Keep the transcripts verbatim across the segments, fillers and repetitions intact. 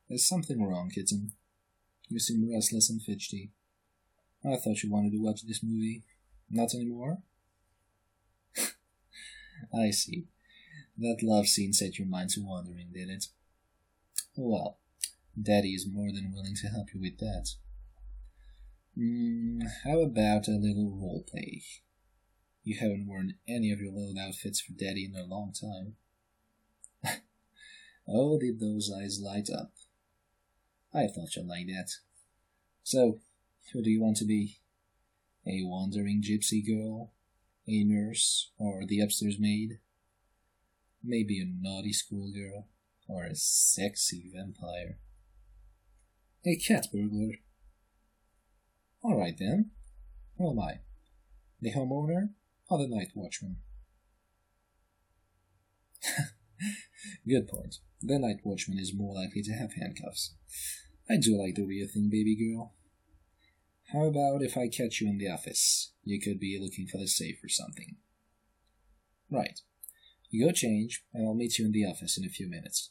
There's something wrong, kitten. You seem restless and fidgety. I thought you wanted to watch this movie. Not anymore? I see. That love scene set your mind to wandering, did it? Well, Daddy is more than willing to help you with that. Mm, how about a little role play? You haven't worn any of your little outfits for Daddy in a long time. Oh, did those eyes light up. I thought you'd like that. So, who do you want to be? A wandering gypsy girl? A nurse? Or the upstairs maid? Maybe a naughty schoolgirl? Or a sexy vampire? A cat burglar? Alright then. Who am I? The homeowner or the night watchman? Good point. The night watchman is more likely to have handcuffs. I do like the way you think, baby girl. How about if I catch you in the office? You could be looking for the safe or something. Right. You go change, and I'll meet you in the office in a few minutes.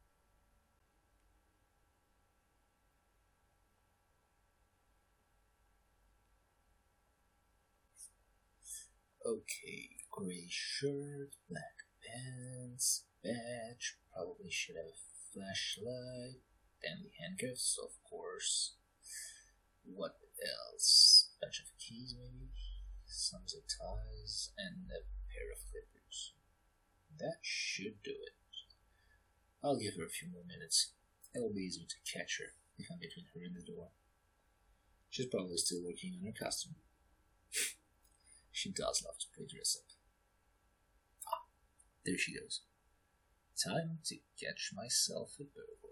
Okay, grey shirt, black pants, badge, probably should have a flashlight, then the handcuffs, of course. What else? Bunch of keys, maybe? Some zip ties, and a pair of clippers. That should do it. I'll give her a few more minutes. It'll be easier to catch her if I'm between her and the door. She's probably still working on her costume. She does love to play dress up. Ah, there she goes. Time to catch myself a burglar.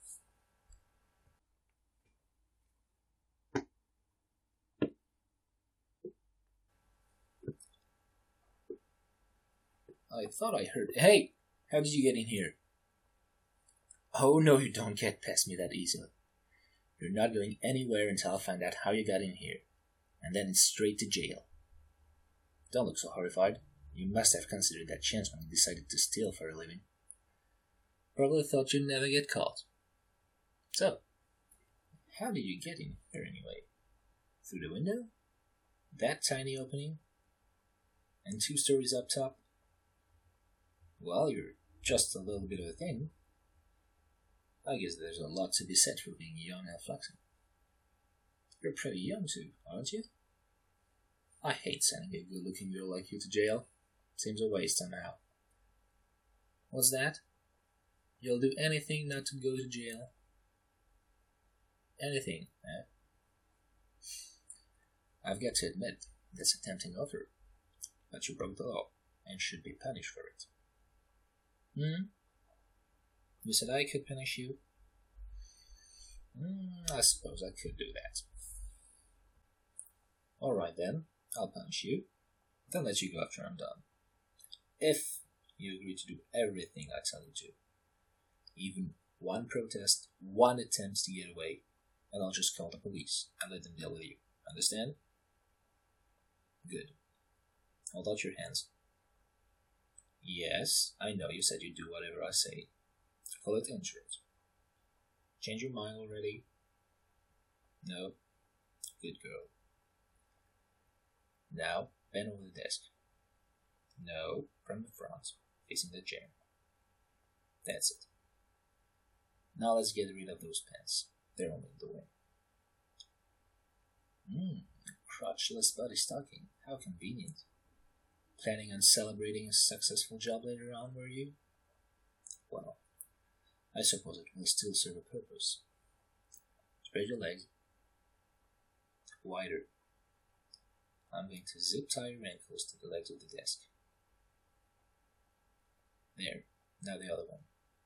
I thought I heard... Hey! How did you get in here? Oh, no, you don't get past me that easily. You're not going anywhere until I find out how you got in here. And then it's straight to jail. Don't look so horrified. You must have considered that chance when you decided to steal for a living. Probably thought you'd never get caught. So, how did you get in here anyway? Through the window? That tiny opening? And two stories up top? Well, you're just a little bit of a thing. I guess there's a lot to be said for being young and flexing. You're pretty young too, aren't you? I hate sending a good-looking girl like you to jail. Seems a waste somehow. What's that? You'll do anything not to go to jail? Anything, eh? I've got to admit, that's a tempting offer. But you broke the law, and should be punished for it. Hmm? You said I could punish you? Mm, I suppose I could do that. Alright then, I'll punish you, then let you go after I'm done. If you agree to do everything I tell you to. Even one protest, one attempt to get away, and I'll just call the police and let them deal with you. Understand? Good. Hold out your hands. Yes, I know you said you'd do whatever I say. Call it insurance. Change your mind already? No? Good girl. Now, bend over the desk. No, from the front, facing the chair. That's it. Now let's get rid of those pens. They're only in the way. Mmm, crotchless body stocking. How convenient. Planning on celebrating a successful job later on, were you? Well, I suppose it will still serve a purpose. Spread your legs. Wider. I'm going to zip tie your ankles to the legs of the desk. There. Now the other one.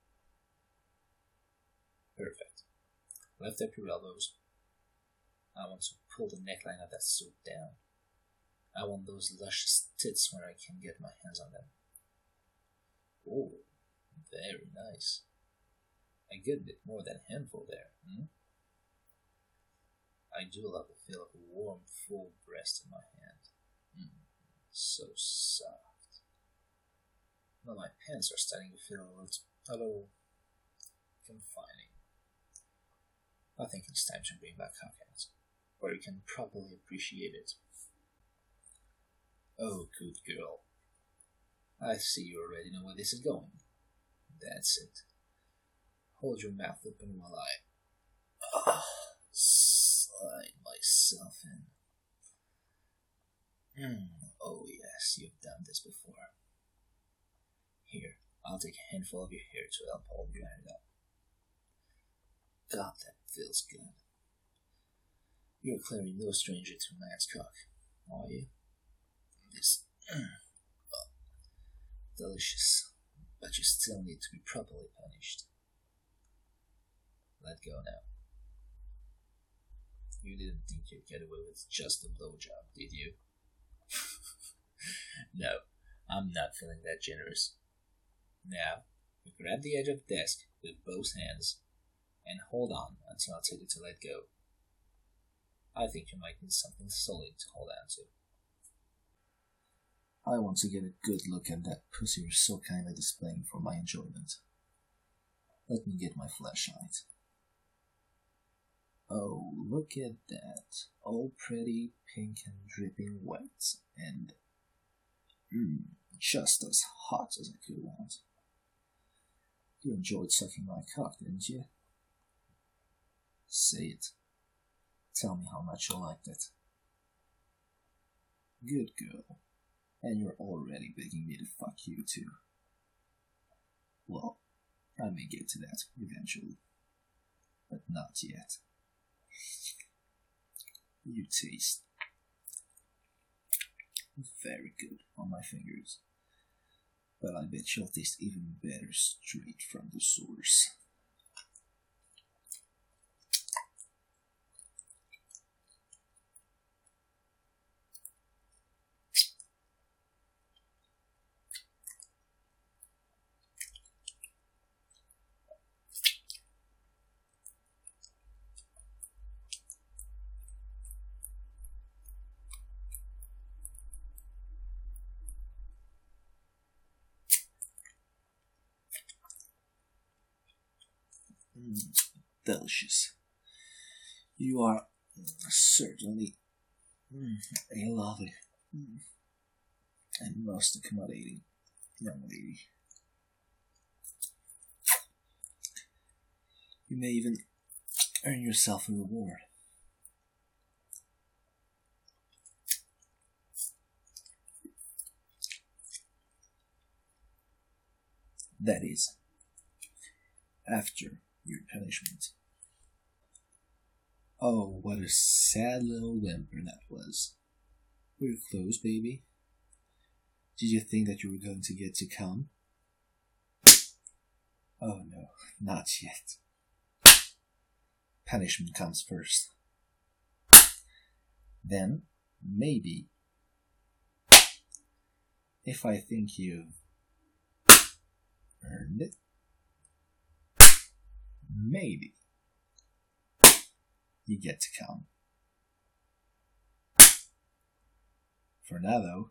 Perfect. Lift up your elbows. I want to pull the neckline of that suit down. I want those luscious tits when I can get my hands on them. Oh, very nice. A good bit more than a handful there, hmm? I do love the feel of a warm, full breast in my hand. Mm, so soft. But my pants are starting to feel a little, a little confining. I think it's time to bring back Cockhead, where you can properly appreciate it. Oh, good girl. I see you already know where this is going. That's it. Hold your mouth open while I oh, slide myself in. Mm, oh yes, you've done this before. Here, I'll take a handful of your hair to help hold your head up. God, that feels good. You're clearly no stranger to man's cock, are you? This, mm, well, delicious, but you still need to be properly punished. Let go now. You didn't think you'd get away with just a blowjob, did you? No, I'm not feeling that generous. Now, you grab the edge of the desk with both hands and hold on until I tell you to let go. I think you might need something solid to hold on to. I want to get a good look at that pussy you're so kindly displaying for my enjoyment. Let me get my flashlight. Oh, look at that. All pretty, pink and dripping wet, and mm, just as hot as I could want. You enjoyed sucking my cock, didn't you? Say it. Tell me how much you liked it. Good girl. And you're already begging me to fuck you too. Well, I may get to that eventually. But not yet. You taste very good on my fingers. But I bet you'll taste even better straight from the source. Mm, delicious. You are certainly mm, a lovely mm, and most accommodating young lady. You may even earn yourself a reward. That is, after your punishment. Oh, what a sad little whimper that was. We're close, baby. Did you think that you were going to get to come? Oh no, not yet. Punishment comes first. Then, maybe, if I think you've earned it, maybe you get to come. For now, though,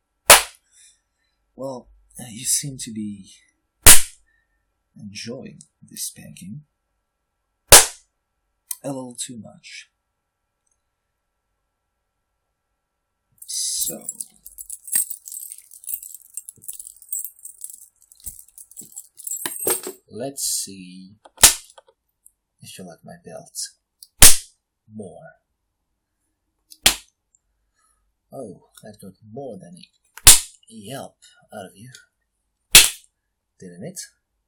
well, you seem to be enjoying this spanking a little too much. So, let's see if you like my belt more. Oh, that got more than a yelp out of you, didn't it?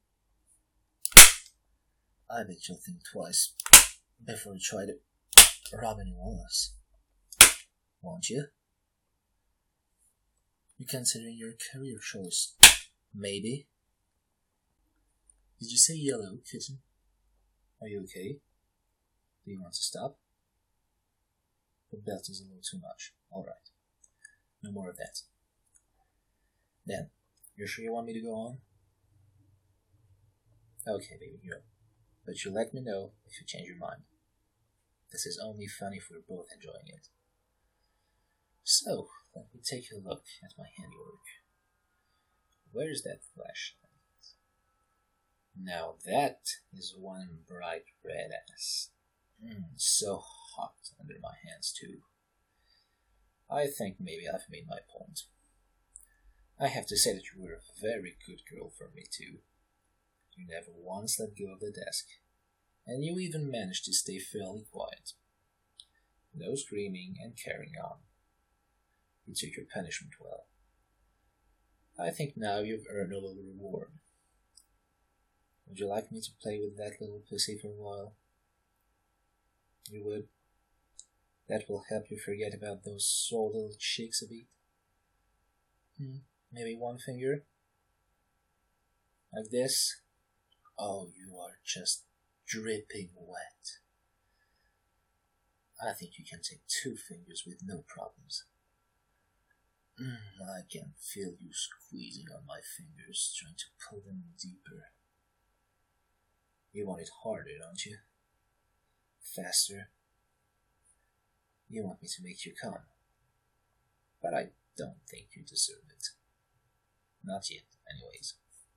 I bet you'll think twice before you try to rob anyone else, won't you? You considering your career choice, maybe? Did you say yellow, kitten? Are you okay? Do you want to stop? The belt is a little too much. Alright. No more of that. Then, you're sure you want me to go on? Okay, baby, go. But you let me know if you change your mind. This is only fun if we're both enjoying it. So, let me take a look at my handiwork. Where's that flashlight? Now that is one bright red ass. Mm, so hot under my hands, too. I think maybe I've made my point. I have to say that you were a very good girl for me, too. You never once let go of the desk, and you even managed to stay fairly quiet. No screaming and carrying on. You took your punishment well. I think now you've earned a little reward. Would you like me to play with that little pussy for a while? You would? That will help you forget about those sore little cheeks a bit. Hmm, maybe one finger? Like this? Oh, you are just dripping wet. I think you can take two fingers with no problems. Mm, I can feel you squeezing on my fingers, trying to pull them deeper. You want it harder, don't you? Faster. You want me to make you come. But I don't think you deserve it. Not yet, anyways.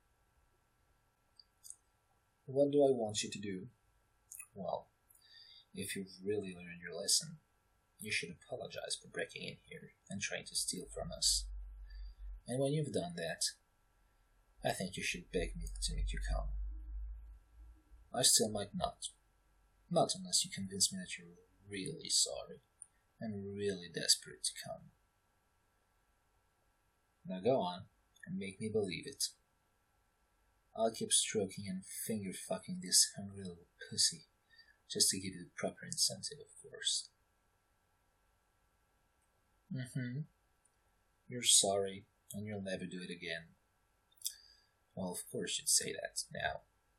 What do I want you to do? Well, if you've really learned your lesson, you should apologize for breaking in here and trying to steal from us. And when you've done that, I think you should beg me to make you come. I still might not. Not unless you convince me that you're really sorry and really desperate to come. Now go on and make me believe it. I'll keep stroking and finger-fucking this hungry little pussy, just to give you the proper incentive, of course. Mm-hmm. You're sorry, and you'll never do it again. Well, of course you'd say that now.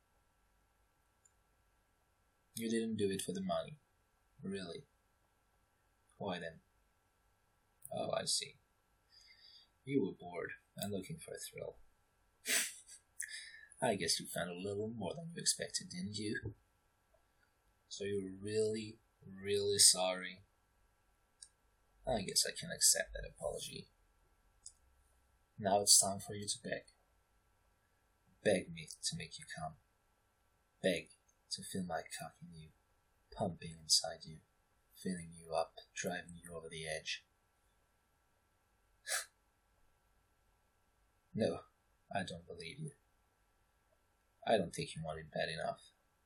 You didn't do it for the money. Really? Why then? Oh, I see. You were bored and looking for a thrill. I guess you found a little more than you expected, didn't you? So you're really, really sorry. I guess I can accept that apology. Now it's time for you to beg. Beg me to make you come. Beg to feel my cock in you, pumping inside you, filling you up, driving you over the edge. No, I don't believe you. I don't think you want it bad enough.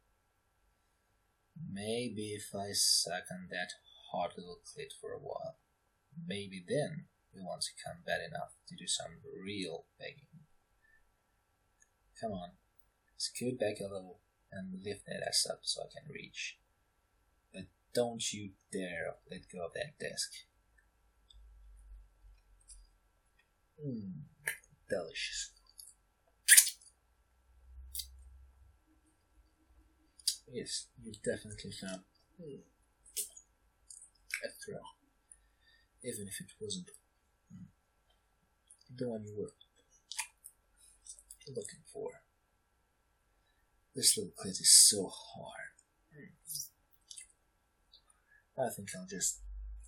Maybe if I suck on that hot little clit for a while, maybe then you want to come bad enough to do some real begging. Come on, scoot back a little and lift that ass up so I can reach. But don't you dare let go of that desk. Mmm, delicious. Yes, you definitely found mm, a thrill. Even if it wasn't mm, the one you were looking for. This little clit is so hard. Mm. I think I'll just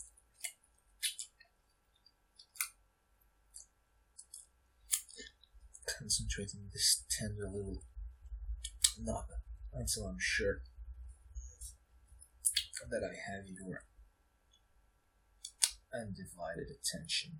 concentrate on this tender little knob until I'm sure that I have your undivided attention.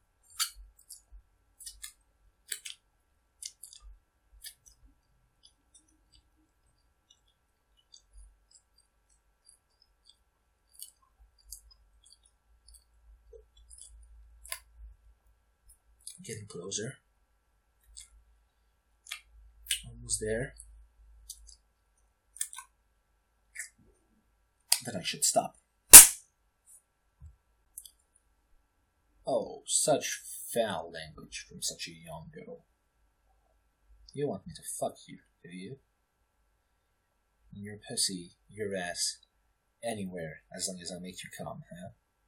Getting closer. Almost there. Then I should stop. Oh, such foul language from such a young girl. You want me to fuck you, do you? In your pussy, your ass, anywhere, as long as I make you come, huh?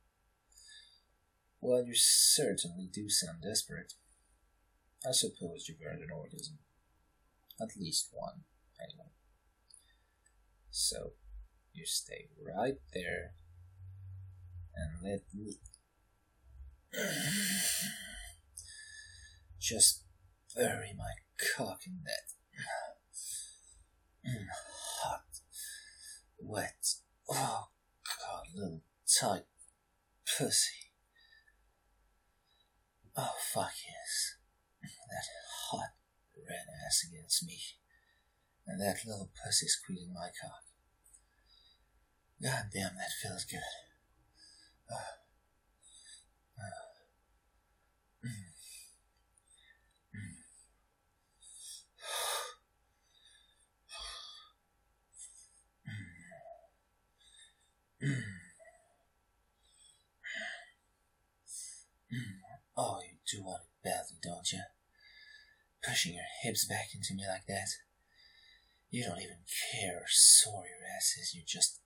Well, you certainly do sound desperate. I suppose you've earned an orgasm. At least one, anyway. So, you stay right there and let me just bury my cock in that hot, wet Oh, God, little tight pussy. Oh, fuck yes. That hot red ass against me. And that little pussy squeezing my cock. God damn, that feels good. Uh, uh, mm, mm. Mm, mm. Oh, you do want it badly, don't you? Pushing your hips back into me like that. You don't even care how sore your ass is. You just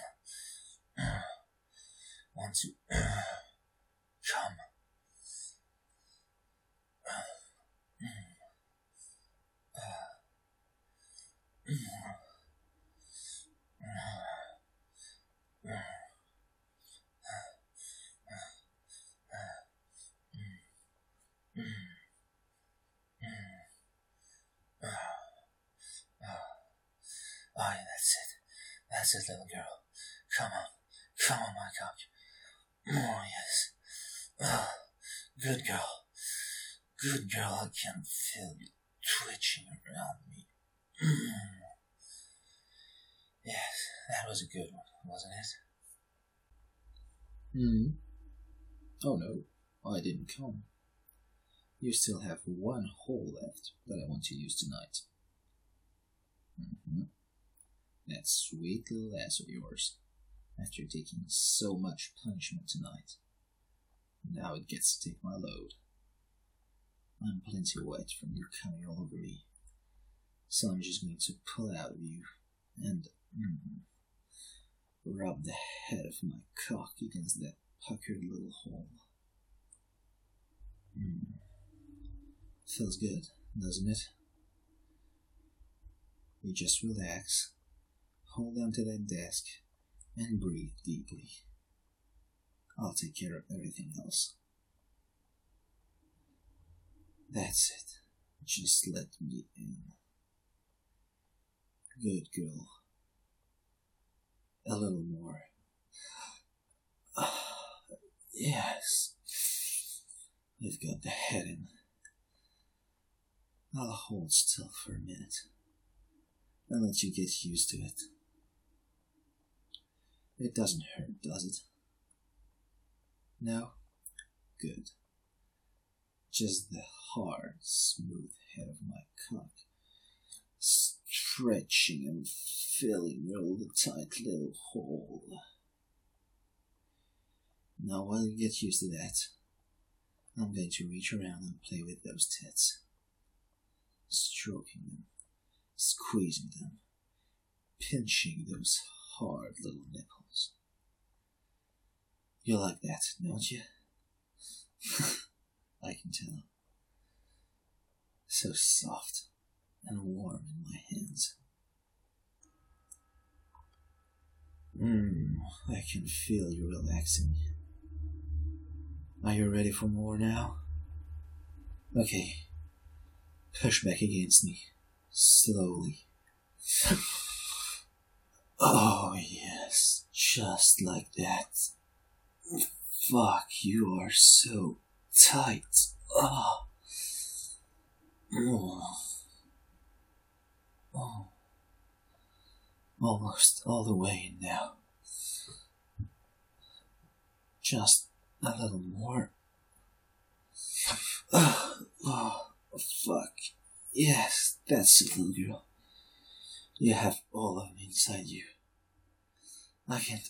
want to come. Oh, yeah, that's it. That's it, little girl. Come on. Come on, my cock. Oh, yes. Oh, good girl. Good girl, I can feel you twitching around me. Yes, that was a good one, wasn't it? Hmm. Oh no, I didn't come. You still have one hole left that I want to use tonight. Mm-hmm. That sweet little ass of yours, after taking so much punishment tonight. Now it gets to take my load. I'm plenty wet from you coming all over me, so I'm just going to pull out of you and mm, rub the head of my cock against that puckered little hole. Mm. Feels good, doesn't it? You just relax, hold on to that desk, and breathe deeply. I'll take care of everything else. That's it. Just let me in. Good girl. A little more. Yes. You've got the head in. I'll hold still for a minute and let you get used to it. It doesn't hurt, does it? No? Good. Just the hard, smooth head of my cock, stretching and filling all the tight little hole. Now while you get used to that, I'm going to reach around and play with those tits, stroking them, squeezing them, pinching those hard little nipples. You like that, don't you? I can tell. So soft and warm in my hands. Mmm, I can feel you relaxing. Are you ready for more now? Okay. Push back against me. Slowly. Oh, yes. Just like that. Fuck, you are so tight. Oh. Oh. Oh. Almost all the way in now. Just a little more. Oh, oh, fuck. Yes, that's it, little girl. You have all of me inside you. I can't...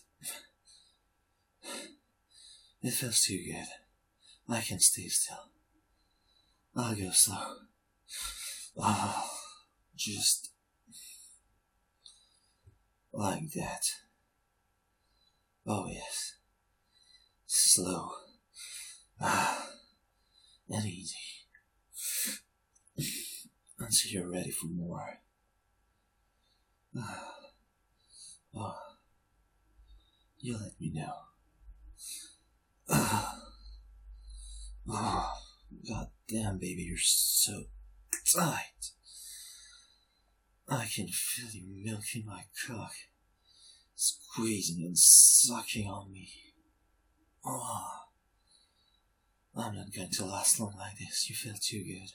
It feels too good. I can stay still. I'll go slow. Oh, just... like that. Oh, yes. Slow. Ah, and easy. Until you're ready for more. Ah. Oh. You let me know. Ah. Oh, god damn, baby, you're so tight. I can feel you milking my cock, squeezing and sucking on me. Oh, I'm not going to last long like this. You feel too good.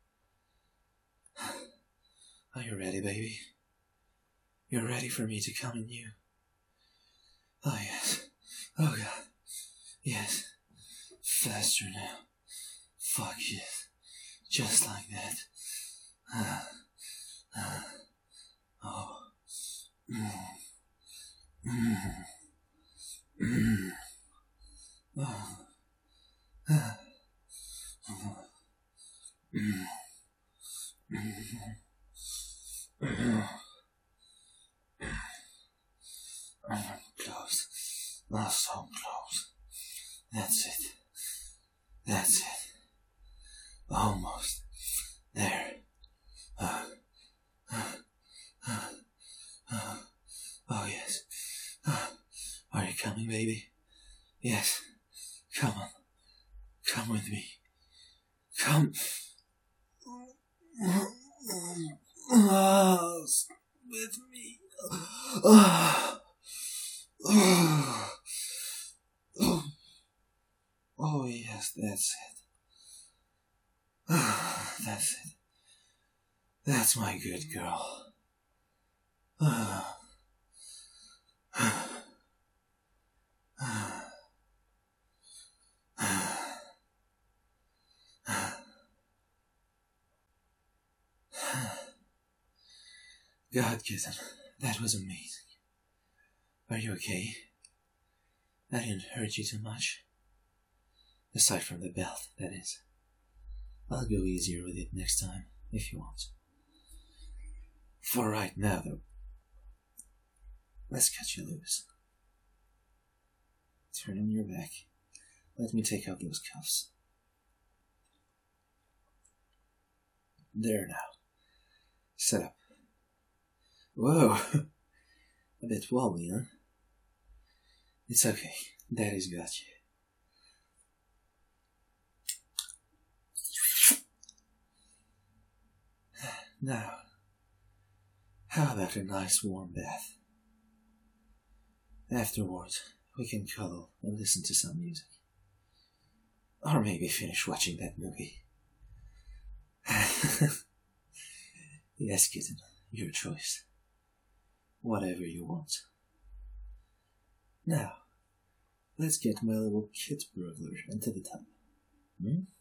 Are you ready, baby? You're ready for me to come in you? Oh, yes. Oh, God. Yes. Faster now. Fuck yes. Just like that. Ah. Ah. Oh. Mm. Mm. Mm. Oh. Ah. Oh. Mm. Mm. Mm. Mm. Close. Not so close. That's it. That's it. Almost. There. Uh, uh, uh, uh, oh, yes. Uh, are you coming, baby? Yes. Come on. Come with me. Come. Uh, with me. Uh, uh, oh, yes, that's it. Uh, that's it. That's my good girl. Uh, uh, uh, God, kitten, that was amazing. Are you okay? I didn't hurt you too much. Aside from the belt, that is. I'll go easier with it next time, if you want. For right now, though, let's cut you loose. Turn on your back. Let me take out those cuffs. There now. Set up. Whoa. A bit wobbly, huh? It's okay. Daddy's got you. Now, how about a nice warm bath? Afterwards, we can cuddle and listen to some music. Or maybe finish watching that movie. Yes, kitten, your choice. Whatever you want. Now, let's get my little kit burglar into the tub. Hmm?